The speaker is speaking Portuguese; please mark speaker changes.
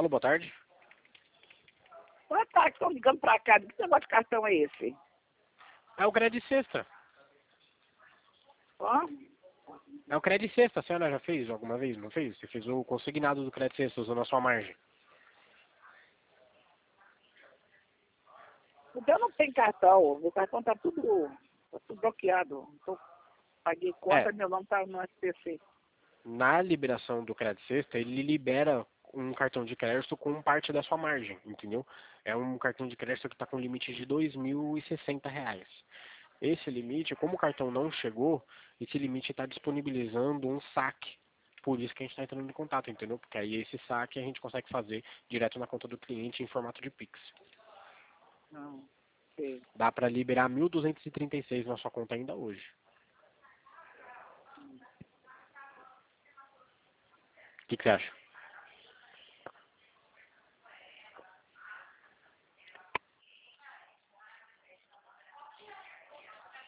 Speaker 1: Alô, boa tarde.
Speaker 2: Boa tarde, estão ligando pra cá. Que negócio de cartão é esse?
Speaker 1: É o Crédito Sexta.
Speaker 2: Ó,
Speaker 1: É o Crédito Sexta. A senhora já fez alguma vez? Não fez? Você fez o consignado do Crédito Sexta usando a sua margem.
Speaker 2: o meu não tem cartão. Meu cartão tá tudo bloqueado. Paguei
Speaker 1: É,
Speaker 2: conta, meu nome tá no SPC.
Speaker 1: na liberação do Crédito Sexta, ele libera um cartão de crédito com parte da sua margem, entendeu? É um cartão de crédito que está com limite de R$ 2.060. Esse limite, como o cartão não chegou, esse limite está disponibilizando um saque. Por isso que a gente está entrando em contato, entendeu? Porque aí esse saque a gente consegue fazer direto na conta do cliente em formato de Pix.
Speaker 2: Não, sei.
Speaker 1: Dá para liberar 1.236 na sua conta ainda hoje. O que você acha?